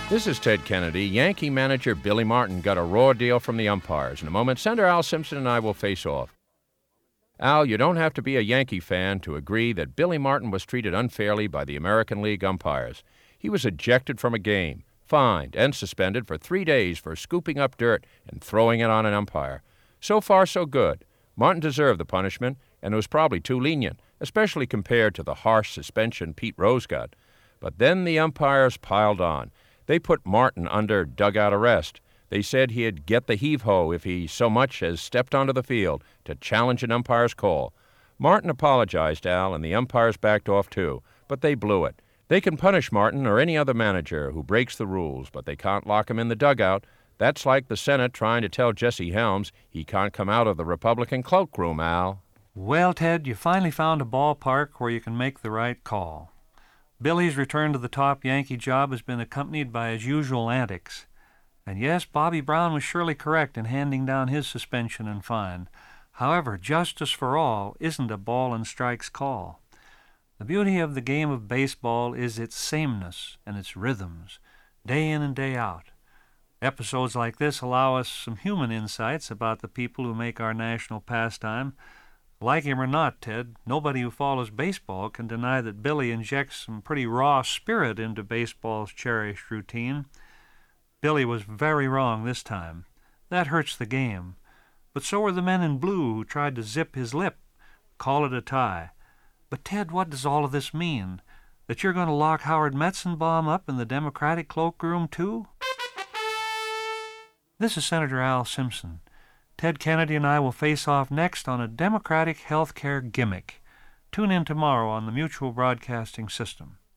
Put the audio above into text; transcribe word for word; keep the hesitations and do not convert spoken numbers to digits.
This is Ted Kennedy. Yankee manager Billy Martin got a raw deal from the umpires. In a moment, Senator Al Simpson and I will face off. Al, you don't have to be a Yankee fan to agree that Billy Martin was treated unfairly by the American League umpires. He was ejected from a game, fined, and suspended for three days for scooping up dirt and throwing it on an umpire. So far, so good. Martin deserved the punishment, and it was probably too lenient, especially compared to the harsh suspension Pete Rose got. But then the umpires piled on. They put Martin under dugout arrest. They said he'd get the heave-ho if he so much as stepped onto the field to challenge an umpire's call. Martin apologized, Al, and the umpires backed off too, but they blew it. They can punish Martin or any other manager who breaks the rules, but they can't lock him in the dugout. That's like the Senate trying to tell Jesse Helms he can't come out of the Republican cloakroom, Al. Well, Ted, you finally found a ballpark where you can make the right call. Billy's return to the top Yankee job has been accompanied by his usual antics. And yes, Bobby Brown was surely correct in handing down his suspension and fine. However, justice for all isn't a ball and strikes call. The beauty of the game of baseball is its sameness and its rhythms, day in and day out. Episodes like this allow us some human insights about the people who make our national pastime. Like him or not, Ted, nobody who follows baseball can deny that Billy injects some pretty raw spirit into baseball's cherished routine. Billy was very wrong this time. That hurts the game. But so were the men in blue who tried to zip his lip, call it a tie. But, Ted, what does all of this mean? That you're going to lock Howard Metzenbaum up in the Democratic cloakroom, too? This is Senator Al Simpson. Ted Kennedy and I will face off next on a Democratic health care gimmick. Tune in tomorrow on the Mutual Broadcasting System.